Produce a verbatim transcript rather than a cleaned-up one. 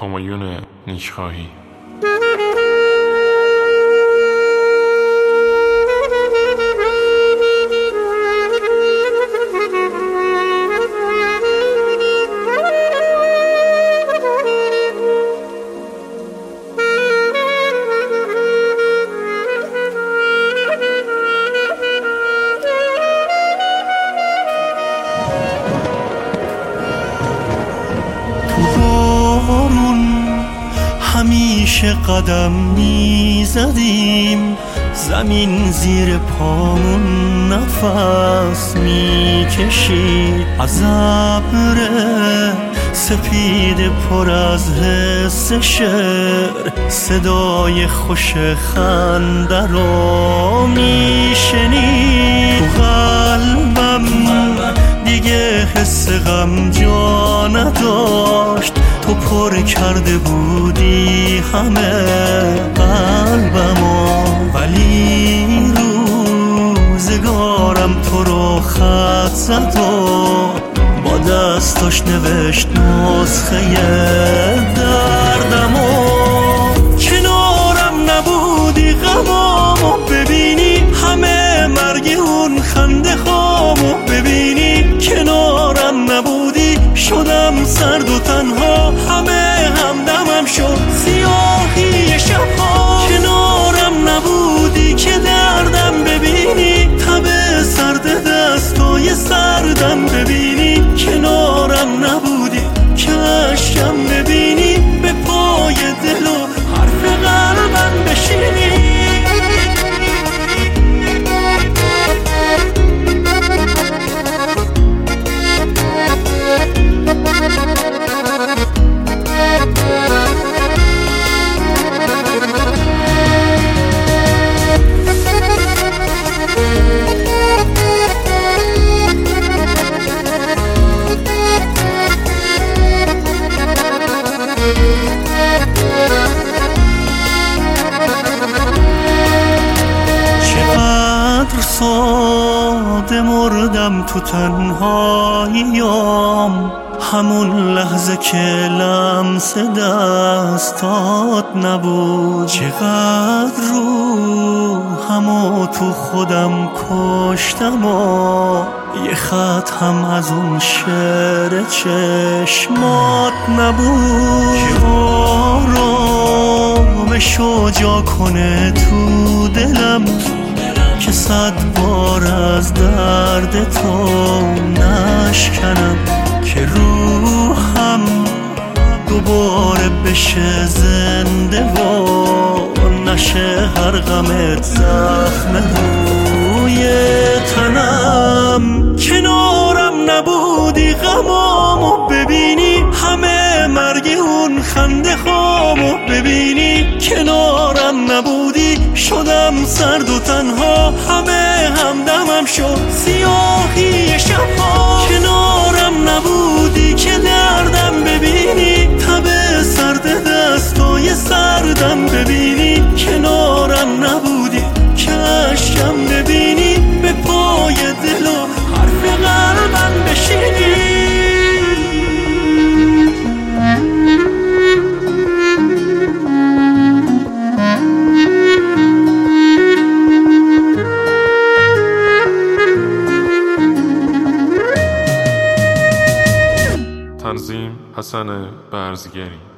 همایون نیکخواهی. همیشه قدم میزدیم، زمین زیر پامون نفس میکشید، از ابر سپید پر از حس شعر صدای خوش خنده رو میشنید. تو قلبم دیگه حس غم جا نداشت، تو پر کرده بودی همه قلبمو، ولی روزگارم تو رو خط زد و با دستاش نوشت نسخه دردمو. کنارم نبودی غمامو ببینی، همه مرگ اون خنده خامو ببینی. کنارم نبودی شدم سرد و تنها، همه همدمم شد سیاهی شبها. کنارم نبودی که دردم ببینی، تب سرد دستای سردم ببینی. کنارم نبودی که اشکم ببینی، به پای دل و حرف قلبم بشینی. ساده مردم تو تنهاییام، همون لحظه که لمس دستات نبود. چقدر رو همو تو خودم کشتم و یه خط هم از اون شعر چشمات نبود که آرامشو جا کنه تو دلم، که صد بار از درد تو نشکنم، که روحم دوباره بشه زنده و نشه هر غمت زخم روی تنم. کنارم نبودی غمامو ببینی، همه مرگ اون خنده خامو ببینی. کنارم نبودی شدم سرد و تنها، همه همدمم شد سیاهی شبها. کنارم نبودی که دردم ببینی، تب سرد دستای سردم ببینی. کنارم نبودی که اشکم ببینی، به پای دل و حرف قلبم بشینی. تنظیم حسن برزگری.